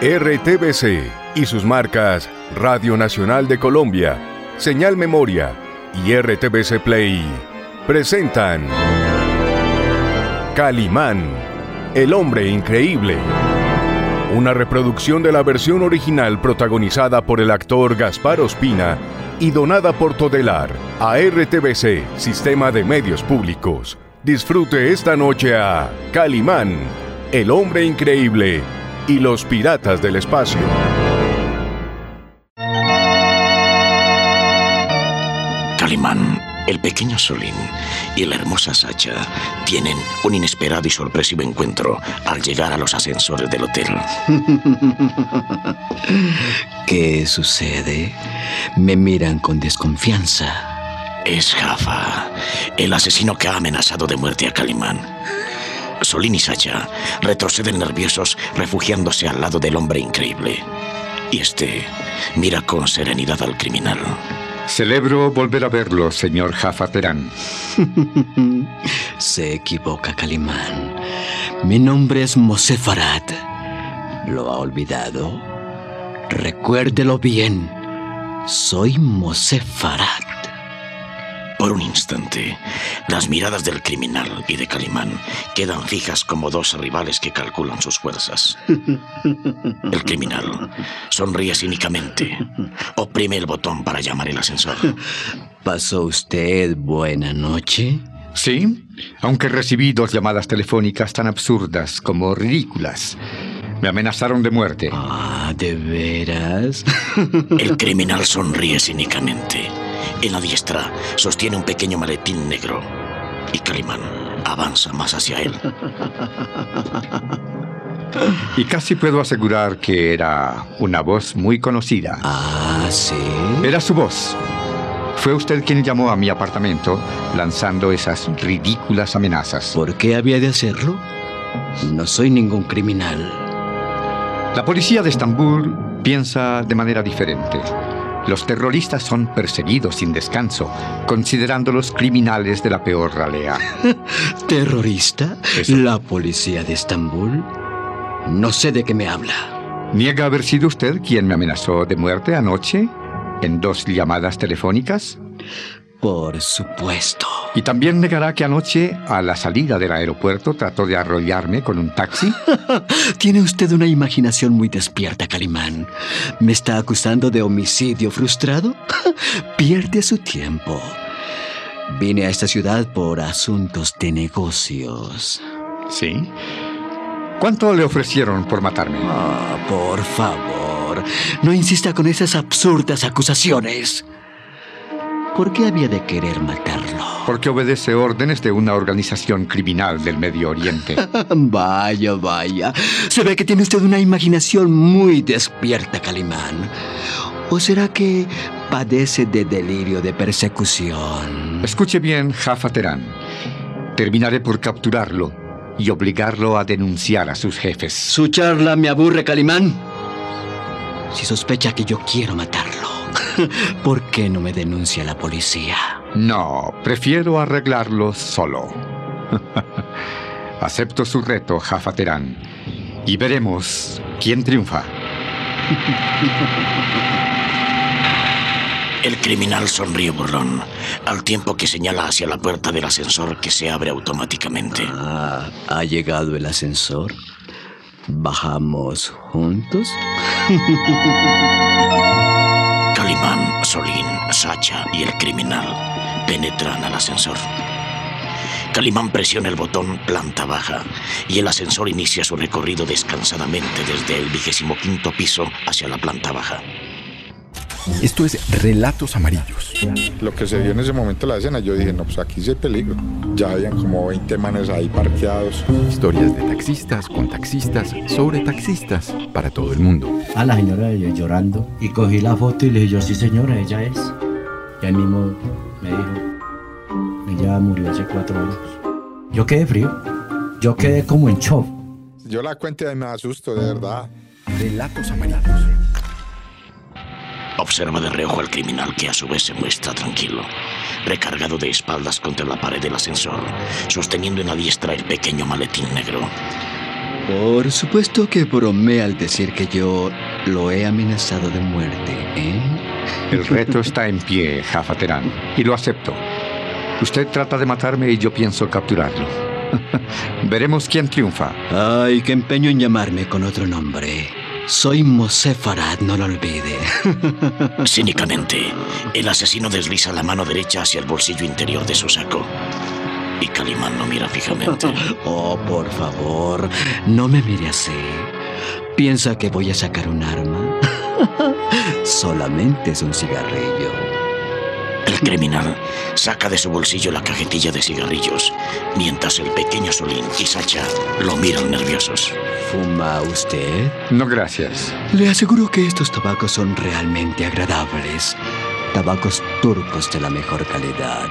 RTBC y sus marcas Radio Nacional de Colombia, Señal Memoria y RTBC Play presentan Calimán, el hombre increíble. Una reproducción de la versión original protagonizada por el actor Gaspar Ospina y donada por Todelar a RTBC, Sistema de Medios Públicos. Disfrute esta noche a Calimán, el hombre increíble y los piratas del espacio. Calimán, el pequeño Solín y la hermosa Sacha tienen un inesperado y sorpresivo encuentro al llegar a los ascensores del hotel. ¿Qué sucede? Me miran con desconfianza. Es Jaffa, el asesino que ha amenazado de muerte a Calimán. Solín y Sacha retroceden nerviosos, refugiándose al lado del hombre increíble. Y este mira con serenidad al criminal. Celebro volver a verlo, señor Jaffa Terán. Se equivoca, Calimán. Mi nombre es Mosé Farad. ¿Lo ha olvidado? Recuérdelo bien. Soy Mosé Farad. Por un instante, las miradas del criminal y de Calimán quedan fijas como dos rivales que calculan sus fuerzas. El criminal sonríe cínicamente, oprime el botón para llamar el ascensor. ¿Pasó usted buena noche? Sí, aunque recibí 2 llamadas telefónicas tan absurdas como ridículas. Me amenazaron de muerte. Ah, ¿de veras? El criminal sonríe cínicamente. En la diestra sostiene un pequeño maletín negro y Calimán avanza más hacia él. Y casi puedo asegurar que era una voz muy conocida. Ah, ¿sí? Era su voz. Fue usted quien llamó a mi apartamento lanzando esas ridículas amenazas. ¿Por qué había de hacerlo? No soy ningún criminal. La policía de Estambul piensa de manera diferente. Los terroristas son perseguidos sin descanso, considerándolos criminales de la peor ralea. ¿Terrorista? Eso. ¿La policía de Estambul? No sé de qué me habla. ¿Niega haber sido usted quien me amenazó de muerte anoche en 2 llamadas telefónicas? Por supuesto. ¿Y también negará que anoche, a la salida del aeropuerto, trató de arrollarme con un taxi? Tiene usted una imaginación muy despierta, Calimán. ¿Me está acusando de homicidio frustrado? Pierde su tiempo. Vine a esta ciudad por asuntos de negocios. ¿Sí? ¿Cuánto le ofrecieron por matarme? Ah, por favor, no insista con esas absurdas acusaciones. ¿Por qué había de querer matarlo? Porque obedece órdenes de una organización criminal del Medio Oriente. Vaya, vaya. Se ve que tiene usted una imaginación muy despierta, Calimán. ¿O será que padece de delirio de persecución? Escuche bien, Jaffa Terán. Terminaré por capturarlo y obligarlo a denunciar a sus jefes. Su charla me aburre, Calimán. Si sospecha que yo quiero matarlo, ¿por qué no me denuncia la policía? No, prefiero arreglarlo solo. Acepto su reto, Jaffa Terán, y veremos quién triunfa. El criminal sonríe burlón, al tiempo que señala hacia la puerta del ascensor que se abre automáticamente. Ah, ¿ha llegado el ascensor? ¿Bajamos juntos? Calimán, Solín, Sacha y el criminal penetran al ascensor. Calimán presiona el botón planta baja y el ascensor inicia su recorrido descansadamente desde el 25º piso hacia la planta baja. Esto es Relatos Amarillos. Lo que se vio en ese momento de la escena, yo dije, no, pues aquí sí hay peligro. Ya habían como 20 manes ahí parqueados. Historias de taxistas, con taxistas, sobre taxistas, para todo el mundo. A la señora llorando y cogí la foto y le dije yo, sí señora, ella es. Y él mismo me dijo, ella murió hace 4 años. Yo quedé frío, yo quedé como en shock. Yo la cuento y me asusto, de verdad. Relatos Amarillos. Observa de reojo al criminal que a su vez se muestra tranquilo, recargado de espaldas contra la pared del ascensor, sosteniendo en la diestra el pequeño maletín negro. Por supuesto que bromeé al decir que yo lo he amenazado de muerte, ¿eh? El reto está en pie, Jaffa Terán, y lo acepto. Usted trata de matarme y yo pienso capturarlo. Veremos quién triunfa. Ay, qué empeño en llamarme con otro nombre. Soy Mosé Farad, no lo olvide. Cínicamente, el asesino desliza la mano derecha hacia el bolsillo interior de su saco. Y Calimán lo mira fijamente. Oh, por favor, no me mire así. ¿Piensa que voy a sacar un arma? Solamente es un cigarrillo. El criminal saca de su bolsillo la cajetilla de cigarrillos, mientras el pequeño Solín y Sacha lo miran nerviosos. ¿Fuma usted? No, gracias. Le aseguro que estos tabacos son realmente agradables. Tabacos turcos de la mejor calidad.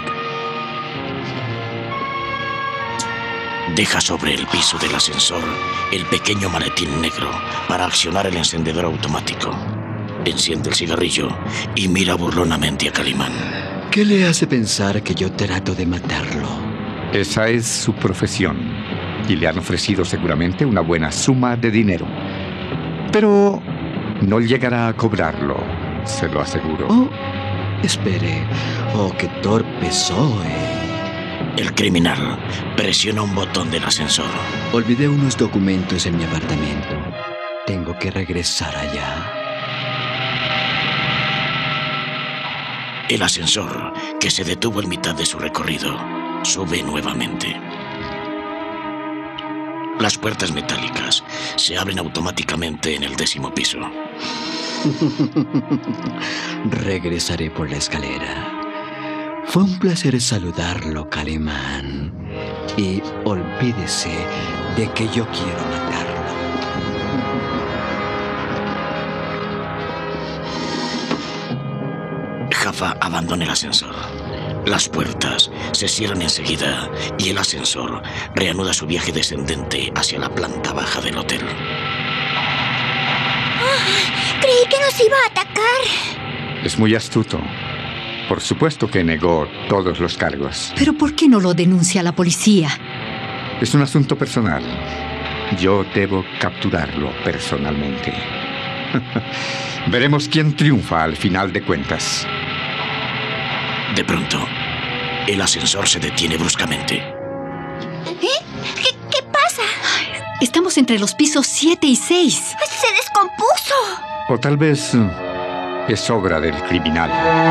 Deja sobre el piso del ascensor el pequeño maletín negro para accionar el encendedor automático. Enciende el cigarrillo y mira burlonamente a Calimán. ¿Qué le hace pensar que yo trato de matarlo? Esa es su profesión y le han ofrecido seguramente una buena suma de dinero. Pero no llegará a cobrarlo, se lo aseguro. Oh, espere. Oh, qué torpe soy. El criminal presiona un botón del ascensor. Olvidé unos documentos en mi apartamento. Tengo que regresar allá. El ascensor, que se detuvo en mitad de su recorrido, sube nuevamente. Las puertas metálicas se abren automáticamente en el 10º piso. Regresaré por la escalera. Fue un placer saludarlo, Calimán. Y olvídese de que yo quiero matarlo. Jaffa abandona el ascensor. Las puertas se cierran enseguida y el ascensor reanuda su viaje descendente hacia la planta baja del hotel. Creí que nos iba a atacar. Es muy astuto. Por supuesto que negó todos los cargos. ¿Pero por qué no lo denuncia a la policía? Es un asunto personal. Yo debo capturarlo personalmente. Veremos quién triunfa al final de cuentas. De pronto, el ascensor se detiene bruscamente. ¿Qué pasa? Estamos entre los pisos 7 y 6. ¡Se descompuso! O tal vez es obra del criminal.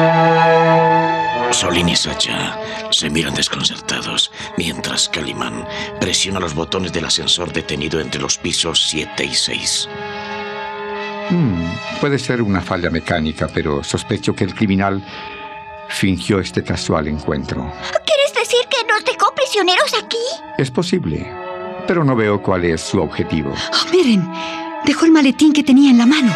Solín y Sacha se miran desconcertados, mientras Calimán presiona los botones del ascensor detenido entre los pisos 7 y 6. Puede ser una falla mecánica, pero sospecho que el criminal fingió este casual encuentro. ¿Quieres decir que nos dejó prisioneros aquí? Es posible, pero no veo cuál es su objetivo. Oh, miren, dejó el maletín que tenía en la mano.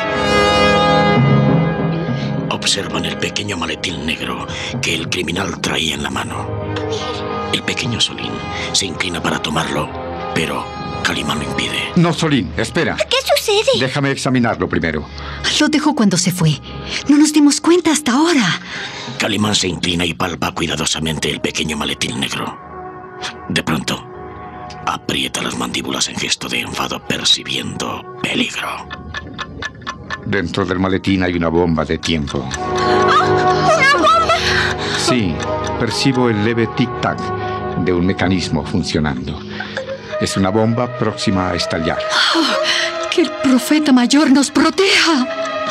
Observan el pequeño maletín negro que el criminal traía en la mano. El pequeño Solín se inclina para tomarlo, pero Calimán lo impide. No, Solín, espera. ¿Qué sucede? Déjame examinarlo primero. Lo dejó cuando se fue. No nos dimos cuenta hasta ahora. Calimán se inclina y palpa cuidadosamente el pequeño maletín negro. De pronto, aprieta las mandíbulas en gesto de enfado, percibiendo peligro. Dentro del maletín hay una bomba de tiempo. ¿Una bomba? Sí, percibo el leve tic-tac de un mecanismo funcionando. Es una bomba próxima a estallar. Oh, ¡que el profeta mayor nos proteja!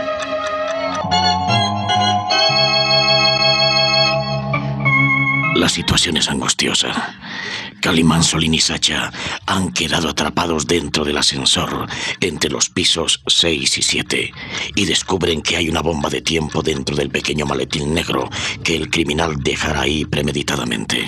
La situación es angustiosa. Calimán, Solín y Sacha han quedado atrapados dentro del ascensor entre los pisos 6 y 7 y descubren que hay una bomba de tiempo dentro del pequeño maletín negro que el criminal dejará ahí premeditadamente.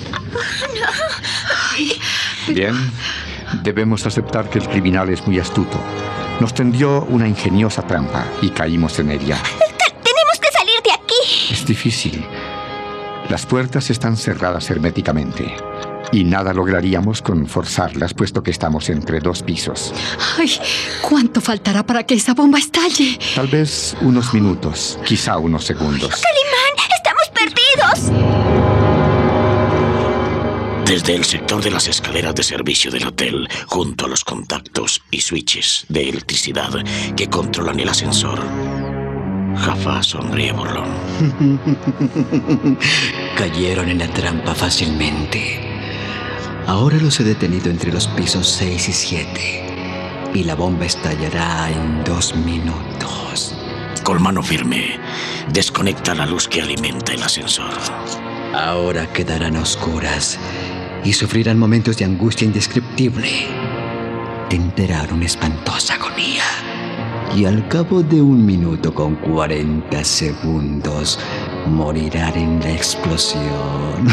Bien, debemos aceptar que el criminal es muy astuto. Nos tendió una ingeniosa trampa y caímos en ella. Tenemos que salir de aquí. Es difícil. Las puertas están cerradas herméticamente y nada lograríamos con forzarlas, puesto que estamos entre 2 pisos. ¡Ay! ¿Cuánto faltará para que esa bomba estalle? Tal vez unos minutos, quizá unos segundos. ¡Calimán! ¡Estamos perdidos! Desde el sector de las escaleras de servicio del hotel, junto a los contactos y switches de electricidad que controlan el ascensor, Jafar sonríe burlón. Cayeron en la trampa fácilmente. Ahora los he detenido entre los pisos 6 y 7. Y la bomba estallará en 2 minutos. Con mano firme, desconecta la luz que alimenta el ascensor. Ahora quedarán a oscuras y sufrirán momentos de angustia indescriptible. Tendrán una espantosa agonía. Y al cabo de 1 minuto con 40 segundos, morirán en la explosión.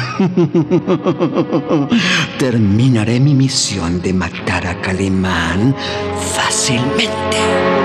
Terminaré mi misión de matar a Calimán fácilmente.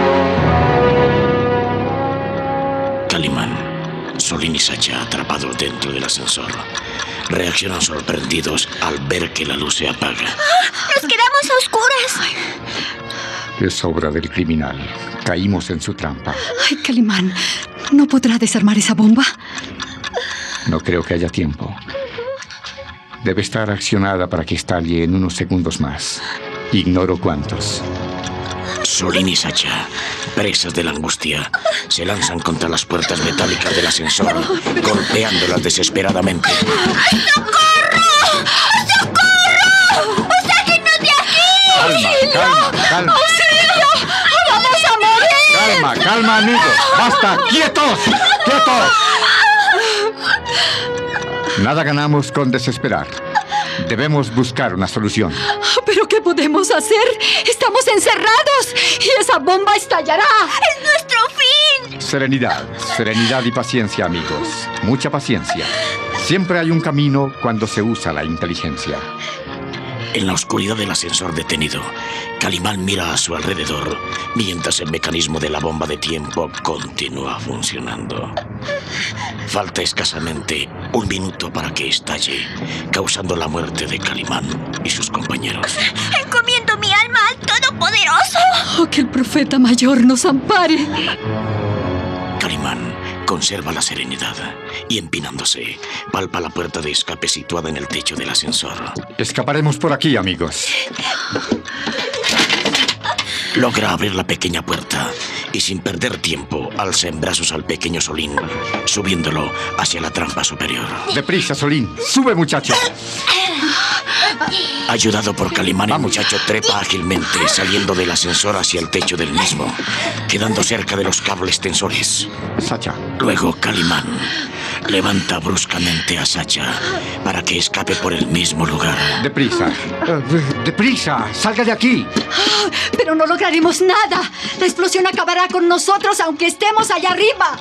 Calimán, Solín y Sacha, atrapados dentro del ascensor, reaccionan sorprendidos al ver que la luz se apaga. ¡Nos quedamos a oscuras! Es obra del criminal. Caímos en su trampa. Ay, Calimán, ¿no podrá desarmar esa bomba? No creo que haya tiempo. Debe estar accionada para que estalle en unos segundos más. Ignoro cuántos. Solín y Sacha, presas de la angustia, se lanzan contra las puertas metálicas del ascensor, golpeándolas desesperadamente. ¡Socorro! ¡Socorro! ¡Sáquenos de aquí! Calma. ¡Auxilio! ¡Vamos a morir! Calma, amigos. ¡Basta! ¡Quietos! Nada ganamos con desesperar. Debemos buscar una solución. ¿Pero qué podemos hacer? ¡Estamos encerrados! ¡Y esa bomba estallará! ¡Es nuestro fin! Serenidad y paciencia, amigos. Mucha paciencia. Siempre hay un camino cuando se usa la inteligencia. En la oscuridad del ascensor detenido, Calimán mira a su alrededor mientras el mecanismo de la bomba de tiempo continúa funcionando. Falta escasamente 1 minuto para que estalle, causando la muerte de Calimán y sus compañeros. Encomiendo mi alma al Todopoderoso. ¡Oh, que el profeta mayor nos ampare! Calimán conserva la serenidad y, empinándose, palpa la puerta de escape situada en el techo del ascensor. Escaparemos por aquí, amigos. Logra abrir la pequeña puerta y, sin perder tiempo, alza en brazos al pequeño Solín, subiéndolo hacia la trampa superior. Deprisa, Solín. ¡Sube, muchacho! Ayudado por Calimán, el muchacho trepa ágilmente, saliendo del ascensor hacia el techo del mismo, quedando cerca de los cables tensores. Sacha. Luego Calimán levanta bruscamente a Sacha para que escape por el mismo lugar. Deprisa. ¡Deprisa! ¡Salga de aquí! Pero no lograremos nada. La explosión acabará con nosotros aunque estemos allá arriba.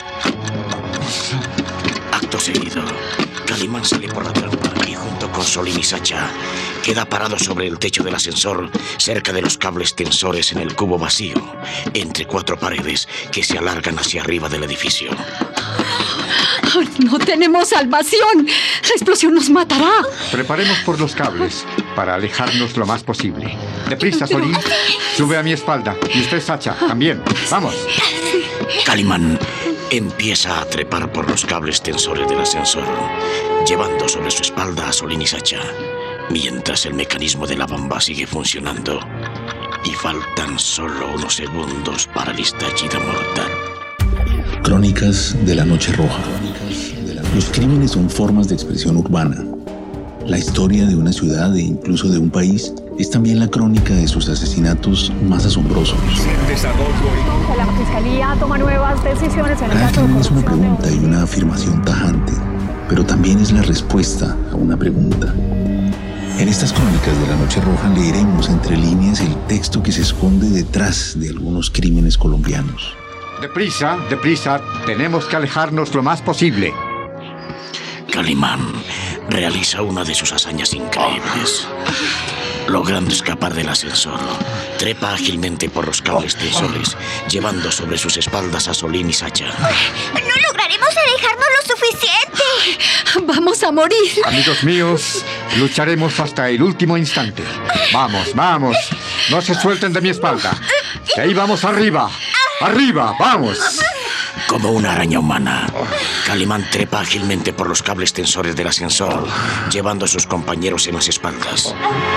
Acto seguido, Calimán sale por la trampa y, junto con Solín y Sacha, queda parado sobre el techo del ascensor, cerca de los cables tensores en el cubo vacío, entre 4 paredes que se alargan hacia arriba del edificio. ¡No tenemos salvación! ¡La explosión nos matará! Preparemos por los cables para alejarnos lo más posible. Deprisa, Solín. Sube a mi espalda. Y usted, Sacha, también. ¡Vamos! Calimán empieza a trepar por los cables tensores del ascensor, llevando sobre su espalda a Solín y Sacha, mientras el mecanismo de la bomba sigue funcionando y faltan solo unos segundos para el estallido mortal. Crónicas de la Noche Roja. Los crímenes son formas de expresión urbana. La historia de una ciudad e incluso de un país es también la crónica de sus asesinatos más asombrosos. La Fiscalía toma nuevas decisiones en el Cada caso de crimen es una corrupción pregunta y una afirmación tajante, pero también es la respuesta a una pregunta. En estas crónicas de la Noche Roja leeremos entre líneas el texto que se esconde detrás de algunos crímenes colombianos. Deprisa, deprisa. Tenemos que alejarnos lo más posible. Calimán realiza una de sus hazañas increíbles. Logrando escapar del ascensor, trepa ágilmente por los cables tensores, llevando sobre sus espaldas a Solín y Sacha. ¡No lograremos alejarnos lo suficiente! ¡Vamos a morir! Amigos míos, lucharemos hasta el último instante. Vamos, vamos. No se suelten de mi espalda. De ahí vamos arriba. ¡Arriba! ¡Vamos! Como una araña humana, Calimán trepa ágilmente por los cables tensores del ascensor, llevando a sus compañeros en las espaldas.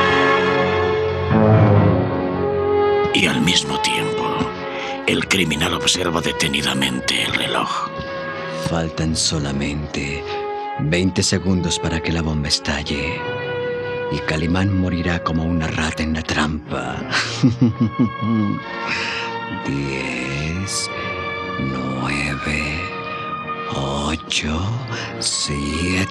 Y al mismo tiempo, el criminal observa detenidamente el reloj. Faltan solamente 20 segundos para que la bomba estalle. Y Calimán morirá como una rata en la trampa. 10, 9, 8, 7,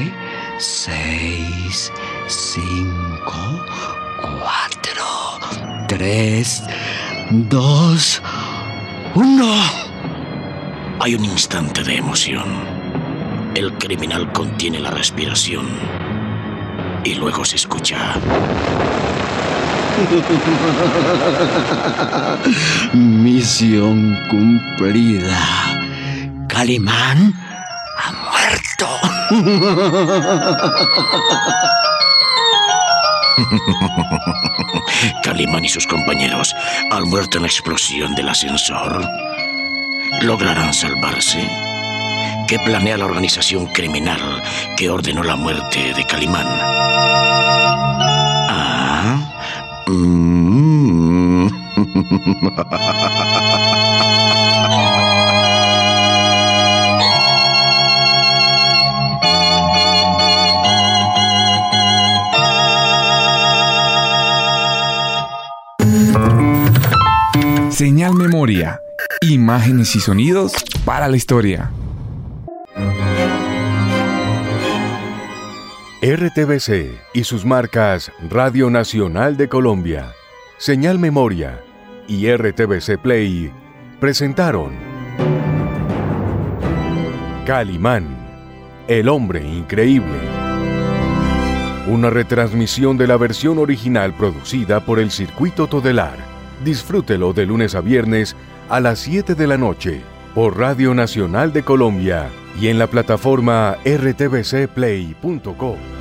6, 5, 4, 3, 2, 1. Hay un instante de emoción. El criminal contiene la respiración. Y luego se escucha. Misión cumplida. Calimán ha muerto. Calimán y sus compañeros han muerto en la explosión del ascensor. ¿Lograrán salvarse? ¿Qué planea la organización criminal que ordenó la muerte de Calimán? Señal Memoria. Imágenes y sonidos para la historia. RTBC y sus marcas Radio Nacional de Colombia, Señal Memoria y RTBC Play presentaron Calimán, el hombre increíble. Una retransmisión de la versión original producida por el Circuito Todelar. Disfrútelo de lunes a viernes a las 7 de la noche por Radio Nacional de Colombia y en la plataforma rtbcplay.co.